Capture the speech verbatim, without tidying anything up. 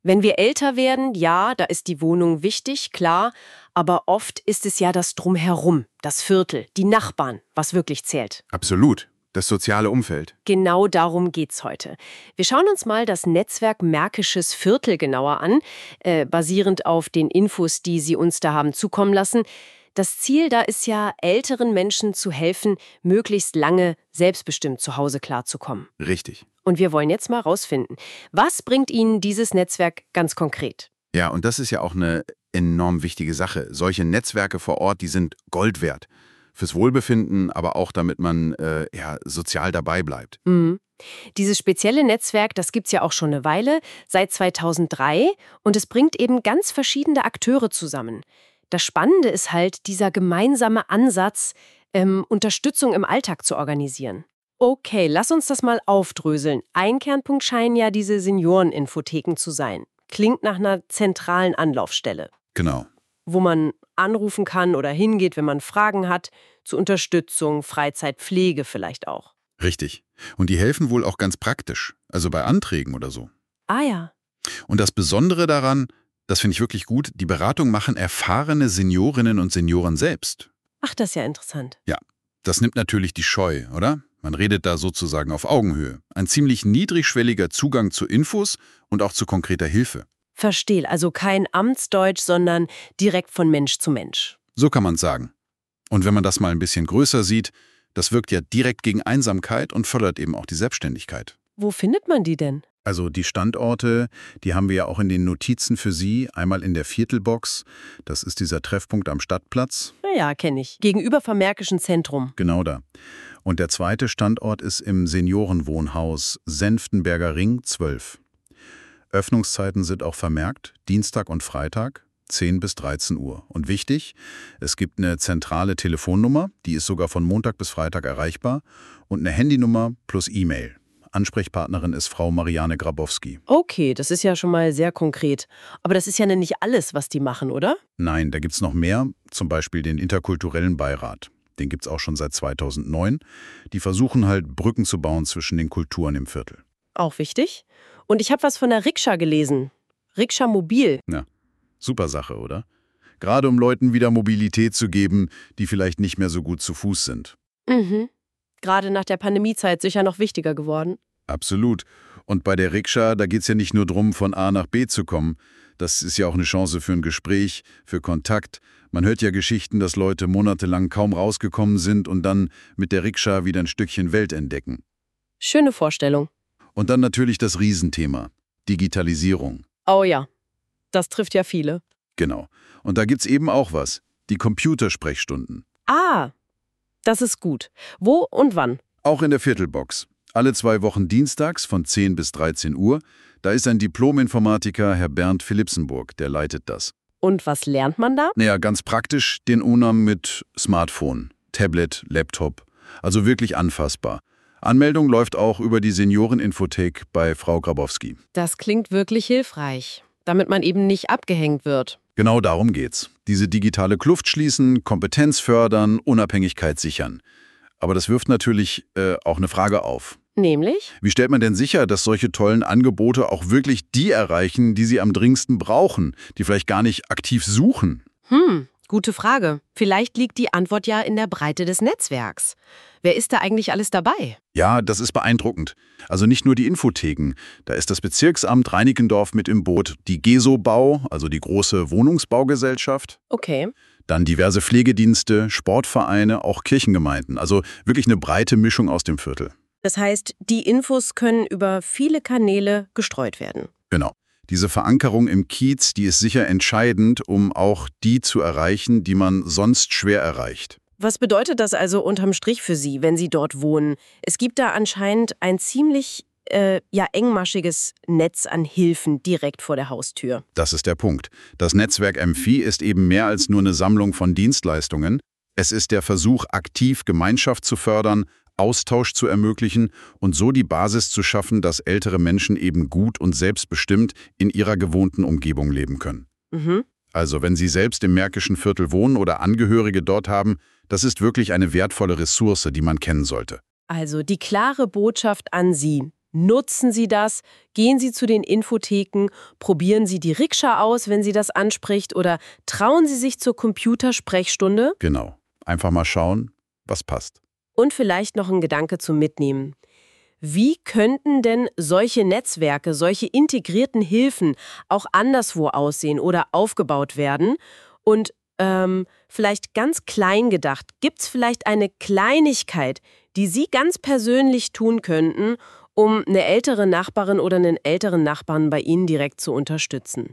Wenn wir älter werden, ja, da ist die Wohnung wichtig, klar, aber oft ist es ja das Drumherum, das Viertel, die Nachbarn, was wirklich zählt. Absolut. Das soziale Umfeld. Genau darum geht's heute. Wir schauen uns mal das Netzwerk Märkisches Viertel genauer an, äh, basierend auf den Infos, die Sie uns da haben zukommen lassen. Das Ziel da ist ja, älteren Menschen zu helfen, möglichst lange selbstbestimmt zu Hause klarzukommen. Richtig. Und wir wollen jetzt mal rausfinden, was bringt Ihnen dieses Netzwerk ganz konkret? Ja, und das ist ja auch eine enorm wichtige Sache. Solche Netzwerke vor Ort, die sind Gold wert. Fürs Wohlbefinden, aber auch damit man äh, ja, sozial dabei bleibt. Mhm. Dieses spezielle Netzwerk, das gibt's ja auch schon eine Weile, seit zweitausenddrei, und es bringt eben ganz verschiedene Akteure zusammen. Das Spannende ist halt dieser gemeinsame Ansatz, ähm, Unterstützung im Alltag zu organisieren. Okay, lass uns das mal aufdröseln. Ein Kernpunkt scheinen ja diese Senioreninfotheken zu sein. Klingt nach einer zentralen Anlaufstelle. Genau. Wo man anrufen kann oder hingeht, wenn man Fragen hat, zur Unterstützung, Freizeit, Pflege vielleicht auch. Richtig. Und die helfen wohl auch ganz praktisch, also bei Anträgen oder so. Ah ja. Und das Besondere daran, das finde ich wirklich gut, die Beratung machen erfahrene Seniorinnen und Senioren selbst. Ach, das ist ja interessant. Ja, das nimmt natürlich die Scheu, oder? Man redet da sozusagen auf Augenhöhe. Ein ziemlich niedrigschwelliger Zugang zu Infos und auch zu konkreter Hilfe. Verstehe, also kein Amtsdeutsch, sondern direkt von Mensch zu Mensch. So kann man sagen. Und wenn man das mal ein bisschen größer sieht, das wirkt ja direkt gegen Einsamkeit und fördert eben auch die Selbstständigkeit. Wo findet man die denn? Also die Standorte, die haben wir ja auch in den Notizen für Sie. Einmal in der Viertelbox, das ist dieser Treffpunkt am Stadtplatz. Naja, kenne ich. Gegenüber vom Märkischen Zentrum. Genau da. Und der zweite Standort ist im Seniorenwohnhaus Senftenberger Ring zwölf. Öffnungszeiten sind auch vermerkt, Dienstag und Freitag, zehn bis dreizehn Uhr. Und wichtig, es gibt eine zentrale Telefonnummer, die ist sogar von Montag bis Freitag erreichbar, und eine Handynummer plus E-Mail. Ansprechpartnerin ist Frau Marianne Grabowski. Okay, das ist ja schon mal sehr konkret. Aber das ist ja nicht alles, was die machen, oder? Nein, da gibt's noch mehr, zum Beispiel den interkulturellen Beirat. Den gibt's auch schon seit zweitausendneun. Die versuchen halt, Brücken zu bauen zwischen den Kulturen im Viertel. Auch wichtig. Und ich habe was von der Rikscha gelesen. Rikscha Mobil. Ja, super Sache, oder? Gerade um Leuten wieder Mobilität zu geben, die vielleicht nicht mehr so gut zu Fuß sind. Mhm. Gerade nach der Pandemiezeit sicher noch wichtiger geworden. Absolut. Und bei der Rikscha, da geht's ja nicht nur darum, von A nach B zu kommen. Das ist ja auch eine Chance für ein Gespräch, für Kontakt. Man hört ja Geschichten, dass Leute monatelang kaum rausgekommen sind und dann mit der Rikscha wieder ein Stückchen Welt entdecken. Schöne Vorstellung. Und dann natürlich das Riesenthema, Digitalisierung. Oh ja, das trifft ja viele. Genau. Und da gibt's eben auch was, die Computersprechstunden. Ah, das ist gut. Wo und wann? Auch in der Viertelbox. Alle zwei Wochen dienstags von zehn bis dreizehn Uhr. Da ist ein Diplom-Informatiker, Herr Bernd Philipsenburg, der leitet das. Und was lernt man da? Naja, ganz praktisch den Umgang mit Smartphone, Tablet, Laptop. Also wirklich anfassbar. Anmeldung läuft auch über die Senioreninfothek bei Frau Grabowski. Das klingt wirklich hilfreich, damit man eben nicht abgehängt wird. Genau darum geht's. Diese digitale Kluft schließen, Kompetenz fördern, Unabhängigkeit sichern. Aber das wirft natürlich äh, auch eine Frage auf. Nämlich? Wie stellt man denn sicher, dass solche tollen Angebote auch wirklich die erreichen, die sie am dringendsten brauchen, die vielleicht gar nicht aktiv suchen? Hm, gute Frage. Vielleicht liegt die Antwort ja in der Breite des Netzwerks. Wer ist da eigentlich alles dabei? Ja, das ist beeindruckend. Also nicht nur die Infotheken. Da ist das Bezirksamt Reinickendorf mit im Boot, die GESO-Bau, also die große Wohnungsbaugesellschaft. Okay. Dann diverse Pflegedienste, Sportvereine, auch Kirchengemeinden. Also wirklich eine breite Mischung aus dem Viertel. Das heißt, die Infos können über viele Kanäle gestreut werden. Genau. Diese Verankerung im Kiez, die ist sicher entscheidend, um auch die zu erreichen, die man sonst schwer erreicht. Was bedeutet das also unterm Strich für Sie, wenn Sie dort wohnen? Es gibt da anscheinend ein ziemlich äh, ja, engmaschiges Netz an Hilfen direkt vor der Haustür. Das ist der Punkt. Das Netzwerk M V I ist eben mehr als nur eine Sammlung von Dienstleistungen. Es ist der Versuch, aktiv Gemeinschaft zu fördern, Austausch zu ermöglichen und so die Basis zu schaffen, dass ältere Menschen eben gut und selbstbestimmt in ihrer gewohnten Umgebung leben können. Mhm. Also wenn Sie selbst im Märkischen Viertel wohnen oder Angehörige dort haben, das ist wirklich eine wertvolle Ressource, die man kennen sollte. Also die klare Botschaft an Sie. Nutzen Sie das, gehen Sie zu den Infotheken, probieren Sie die Rikscha aus, wenn Sie das anspricht, oder trauen Sie sich zur Computersprechstunde. Genau. Einfach mal schauen, was passt. Und vielleicht noch ein Gedanke zum Mitnehmen. Wie könnten denn solche Netzwerke, solche integrierten Hilfen auch anderswo aussehen oder aufgebaut werden? Und ähm, vielleicht ganz klein gedacht, gibt es vielleicht eine Kleinigkeit, die Sie ganz persönlich tun könnten, um eine ältere Nachbarin oder einen älteren Nachbarn bei Ihnen direkt zu unterstützen?